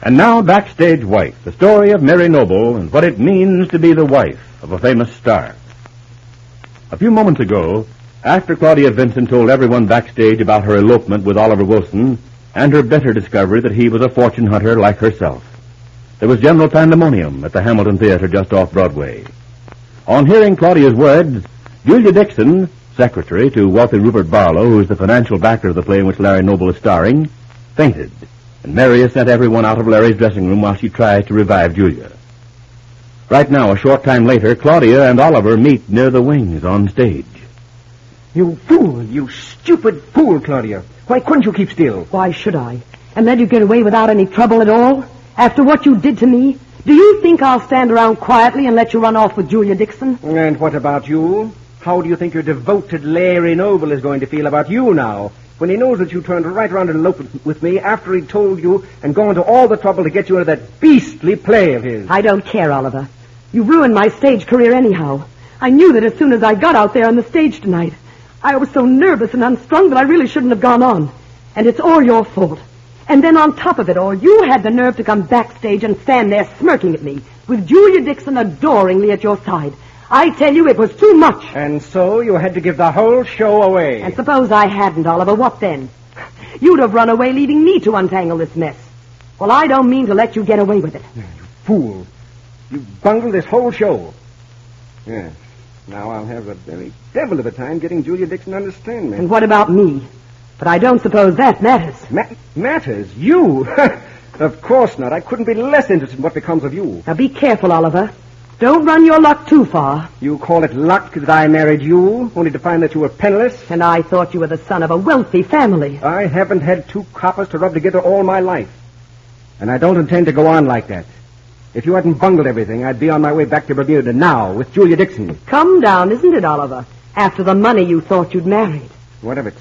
And now, Backstage Wife, the story of Mary Noble and what it means to be the wife of a famous star. A few moments ago, after Claudia Vincent told everyone backstage about her elopement with Oliver Wilson and her bitter discovery that he was a fortune hunter like herself, there was general pandemonium at the Hamilton Theater just off Broadway. On hearing Claudia's words, Julia Dixon, secretary to wealthy Rupert Barlow, who is the financial backer of the play in which Larry Noble is starring, fainted, and Mary has sent everyone out of Larry's dressing room while she tries to revive Julia. Right now, a short time later, Claudia and Oliver meet near the wings on stage. You fool, you stupid fool, Claudia. Why couldn't you keep still? Why should I? And let you get away without any trouble at all? After what you did to me? Do you think I'll stand around quietly and let you run off with Julia Dixon? And what about you? How do you think your devoted Larry Noble is going to feel about you now, when he knows that you turned right around and eloped with me after he told you and gone to all the trouble to get you into that beastly play of his? I don't care, Oliver. You ruined my stage career anyhow. I knew that as soon as I got out there on the stage tonight. I was so nervous and unstrung that I really shouldn't have gone on. And it's all your fault. And then on top of it all, you had the nerve to come backstage and stand there smirking at me, with Julia Dixon adoringly at your side. I tell you, it was too much. And so you had to give the whole show away. And suppose I hadn't, Oliver, what then? You'd have run away, leaving me to untangle this mess. Well, I don't mean to let you get away with it. You fool. You bungled this whole show. Yes. Now I'll have a very devil of a time getting Julia Dixon to understand me. And what about me? But I don't suppose that matters. Matters? You? Of course not. I couldn't be less interested in what becomes of you. Now be careful, Oliver. Don't run your luck too far. You call it luck that I married you, only to find that you were penniless? And I thought you were the son of a wealthy family. I haven't had two coppers to rub together all my life. And I don't intend to go on like that. If you hadn't bungled everything, I'd be on my way back to Bermuda now with Julia Dixon. Come down, isn't it, Oliver? After the money you thought you'd married. What of it?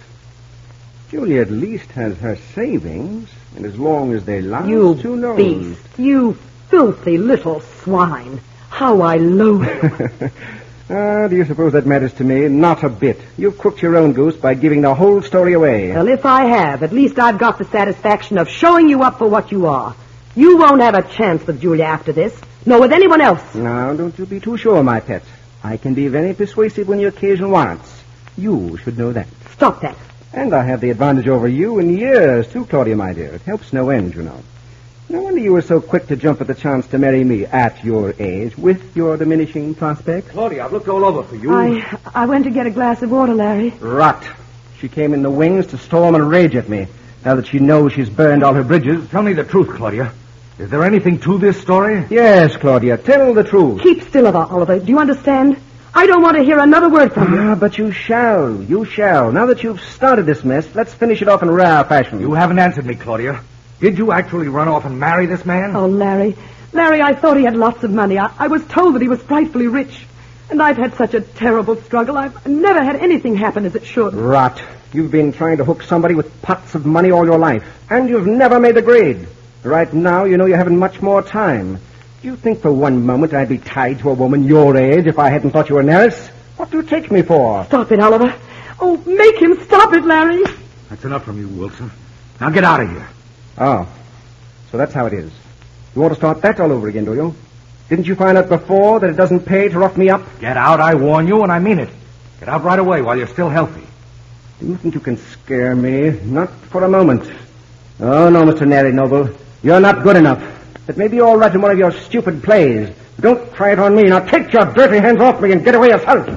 Julia at least has her savings, and as long as they last, you who knows? Beast. You filthy little swine. How I loathe you. Do you suppose that matters to me? Not a bit. You've cooked your own goose by giving the whole story away. Well, if I have, at least I've got the satisfaction of showing you up for what you are. You won't have a chance with Julia after this, nor with anyone else. Now, don't you be too sure, my pet. I can be very persuasive when the occasion warrants. You should know that. Stop that. And I have the advantage over you in years, too, Claudia, my dear. It helps no end, you know. No wonder you were so quick to jump at the chance to marry me at your age, with your diminishing prospects. Claudia, I've looked all over for you. I went to get a glass of water, Larry. Rot. She came in the wings to storm and rage at me, now that she knows she's burned all her bridges. Tell me the truth, Claudia. Is there anything to this story? Yes, Claudia, tell the truth. Keep still, Oliver. Do you understand? I don't want to hear another word from you. But you shall. You shall. Now that you've started this mess, let's finish it off in rare fashion. You haven't answered me, Claudia. Did you actually run off and marry this man? Oh, Larry. Larry, I thought he had lots of money. I was told that he was frightfully rich. And I've had such a terrible struggle. I've never had anything happen as it should. Rot. You've been trying to hook somebody with pots of money all your life. And you've never made the grade. Right now, you know you haven't much more time. Do you think for one moment I'd be tied to a woman your age if I hadn't thought you were an heiress? What do you take me for? Stop it, Oliver. Oh, make him stop it, Larry. That's enough from you, Wilson. Now get out of here. Oh, so that's how it is. You want to start that all over again, do you? Didn't you find out before that it doesn't pay to rough me up? Get out, I warn you, and I mean it. Get out right away while you're still healthy. Do you think you can scare me? Not for a moment. Oh, no, Mr. Larry Noble. You're not good enough. It may be all right in one of your stupid plays. Don't try it on me. Now take your dirty hands off me and get away yourself.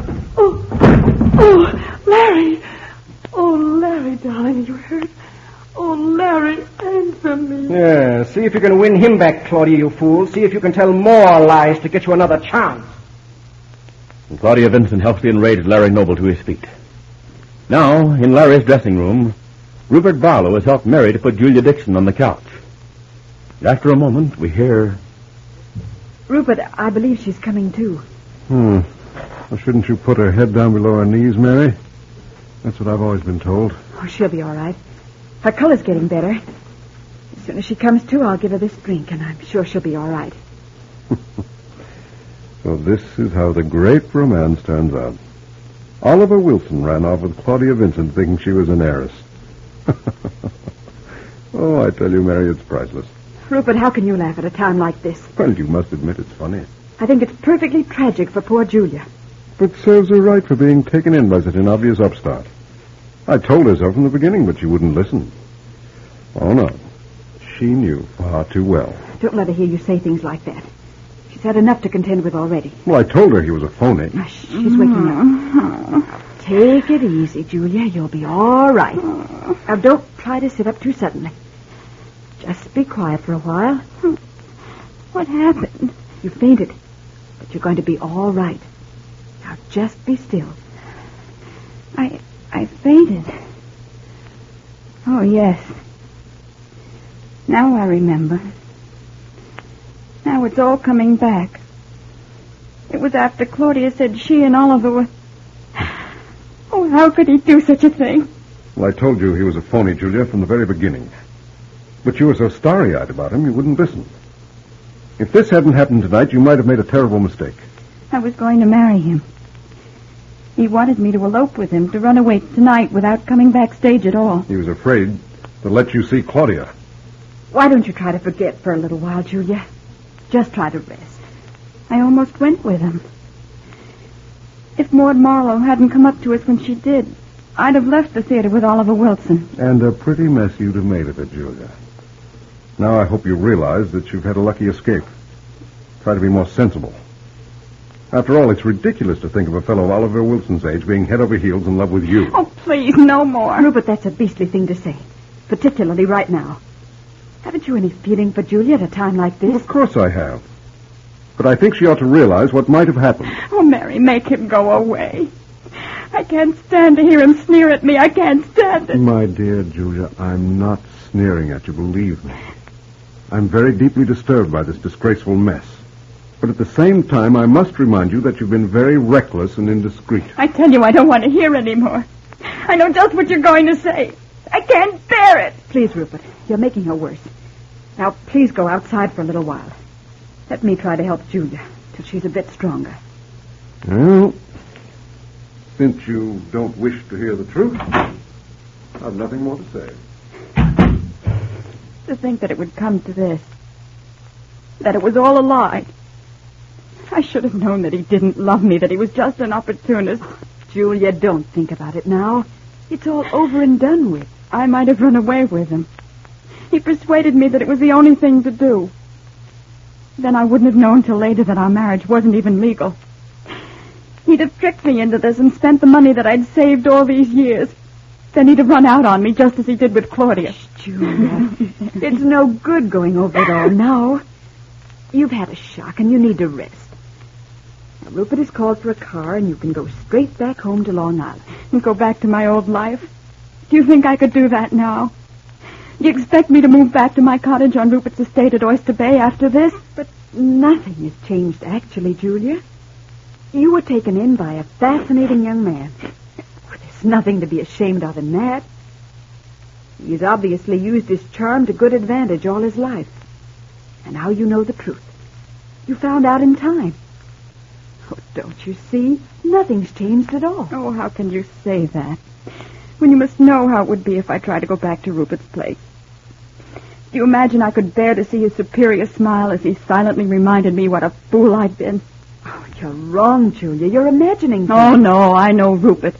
Oh, Larry. Oh, Larry, darling, you hurt. Oh, Larry, answer me. Yeah, see if you can win him back, Claudia, you fool. See if you can tell more lies to get you another chance. And Claudia Vincent helps the enraged Larry Noble to his feet. Now, in Larry's dressing room, Rupert Barlow has helped Mary to put Julia Dixon on the couch. After a moment, we hear... Rupert, I believe she's coming too. Well, shouldn't you put her head down below her knees, Mary? That's what I've always been told. Oh, she'll be all right. Her color's getting better. As soon as she comes to, I'll give her this drink, and I'm sure she'll be all right. So this is how the great romance turns out. Oliver Wilson ran off with Claudia Vincent thinking she was an heiress. Oh, I tell you, Mary, it's priceless. Rupert, how can you laugh at a time like this? Well, you must admit it's funny. I think it's perfectly tragic for poor Julia. But serves her right for being taken in by such an obvious upstart. I told her so from the beginning, but she wouldn't listen. Oh, no. She knew far too well. Don't let her hear you say things like that. She's had enough to contend with already. Well, I told her he was a phony. Hush, she's waking up. Take it easy, Julia. You'll be all right. Now, don't try to sit up too suddenly. Just be quiet for a while. What happened? You fainted, but you're going to be all right. Now, just be still. I fainted. Oh, yes. Now I remember. Now it's all coming back. It was after Claudia said she and Oliver were... Oh, how could he do such a thing? Well, I told you he was a phony, Julia, from the very beginning. But you were so starry-eyed about him, you wouldn't listen. If this hadn't happened tonight, you might have made a terrible mistake. I was going to marry him. He wanted me to elope with him, to run away tonight without coming backstage at all. He was afraid to let you see Claudia. Why don't you try to forget for a little while, Julia? Just try to rest. I almost went with him. If Maud Marlowe hadn't come up to us when she did, I'd have left the theater with Oliver Wilson. And a pretty mess you'd have made of it, Julia. Now I hope you realize that you've had a lucky escape. Try to be more sensible. After all, it's ridiculous to think of a fellow of Oliver Wilson's age being head over heels in love with you. Oh, please, no more. Rupert, that's a beastly thing to say. Particularly right now. Haven't you any feeling for Julia at a time like this? Well, of course I have. But I think she ought to realize what might have happened. Oh, Mary, make him go away. I can't stand to hear him sneer at me. I can't stand it. My dear Julia, I'm not sneering at you, believe me. I'm very deeply disturbed by this disgraceful mess. But at the same time, I must remind you that you've been very reckless and indiscreet. I tell you, I don't want to hear any more. I know just what you're going to say. I can't bear it. Please, Rupert, you're making her worse. Now, please go outside for a little while. Let me try to help Julia till she's a bit stronger. Well, since you don't wish to hear the truth, I've nothing more to say. To think that it would come to this. That it was all a lie. I should have known that he didn't love me, that he was just an opportunist. Julia, don't think about it now. It's all over and done with. I might have run away with him. He persuaded me that it was the only thing to do. Then I wouldn't have known till later that our marriage wasn't even legal. He'd have tricked me into this and spent the money that I'd saved all these years. Then he'd have run out on me just as he did with Claudia. Julia, it's no good going over it all now. You've had a shock and you need to rest. Now, Rupert has called for a car and you can go straight back home to Long Island. And go back to my old life? Do you think I could do that now? Do you expect me to move back to my cottage on Rupert's estate at Oyster Bay after this? But nothing has changed, actually, Julia. You were taken in by a fascinating young man. There's nothing to be ashamed of in that. He's obviously used his charm to good advantage all his life. And now you know the truth. You found out in time. Oh, don't you see? Nothing's changed at all. Oh, how can you say that? When you must know how it would be if I tried to go back to Rupert's place. Do you imagine I could bear to see his superior smile as he silently reminded me what a fool I'd been? Oh, you're wrong, Julia. You're imagining things. Oh, no, I know Rupert.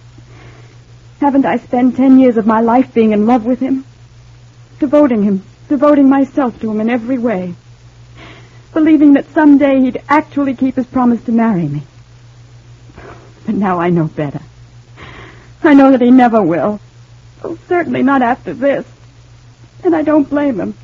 Haven't I spent 10 years of my life being in love with him? Devoting myself to him in every way. Believing that someday he'd actually keep his promise to marry me. But now I know better. I know that he never will. Oh, certainly not after this. And I don't blame him.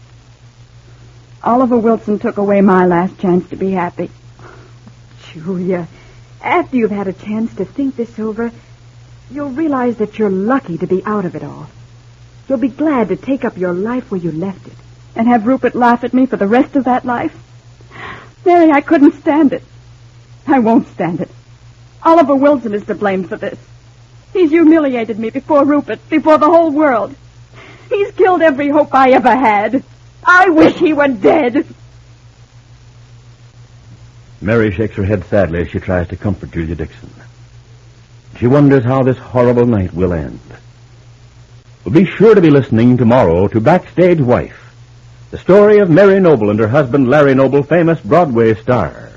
Oliver Wilson took away my last chance to be happy. Julia, after you've had a chance to think this over, you'll realize that you're lucky to be out of it all. You'll be glad to take up your life where you left it. And have Rupert laugh at me for the rest of that life? Mary, I couldn't stand it. I won't stand it. Oliver Wilson is to blame for this. He's humiliated me before Rupert, before the whole world. He's killed every hope I ever had. I wish he were dead. Mary shakes her head sadly as she tries to comfort Julia Dixon. She wonders how this horrible night will end. Well, be sure to be listening tomorrow to Backstage Wife, The story of Mary Noble and her husband Larry Noble, famous Broadway stars.